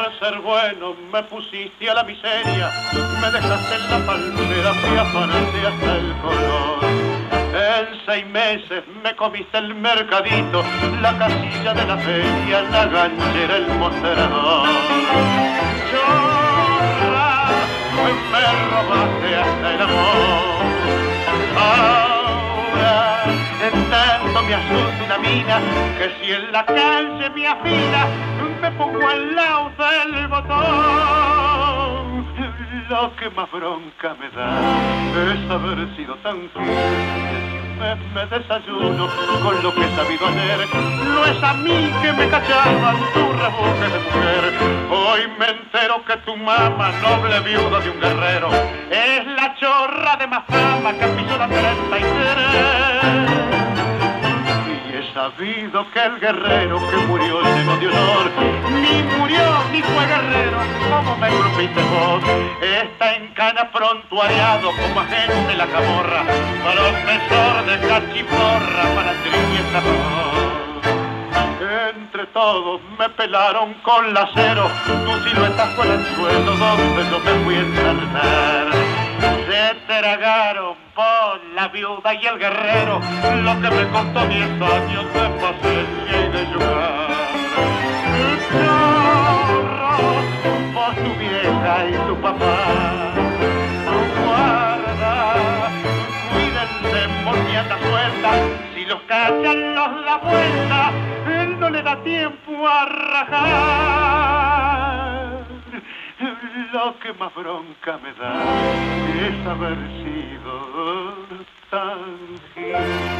Por ser bueno me pusiste a la miseria, me dejaste en la palmera, fui afanante hasta el color. En 6 meses me comiste el mercadito, la casilla de la feria, la ganchera, el mostrador. Chorra, me robaste hasta el amor. Ahora en tanto me asusta una mina, que si en la calle me afila, me pongo al lado del botón. Lo que más bronca me da es haber sido tan fiel. Me desayuno con lo que he sabido ayer. No es a mí que me cachaban tu rebuje de mujer. Hoy me entero que tu mamá, noble viuda de un guerrero, es la chorra de más fama que pisó la 33. He sabido que el guerrero que murió lleno de honor, ni murió ni fue guerrero, como me grupiste vos. Está en cana prontuariado como agente de la camorra, profesor de cachiporra para trivieta. Entre todos me pelaron con lacero, tu silueta fue el anzuelo donde yo me fui a ensartar. Se tragaron por la viuda y el guerrero lo que me costó 10 años de paciencia y de llorar. Chorros, vos, tu vieja y tu papá, guarda, cuídense, moniata suelta, si los cachan los da vuelta, él no le da tiempo a rajar. Lo que más bronca me da es haber sido tan gil.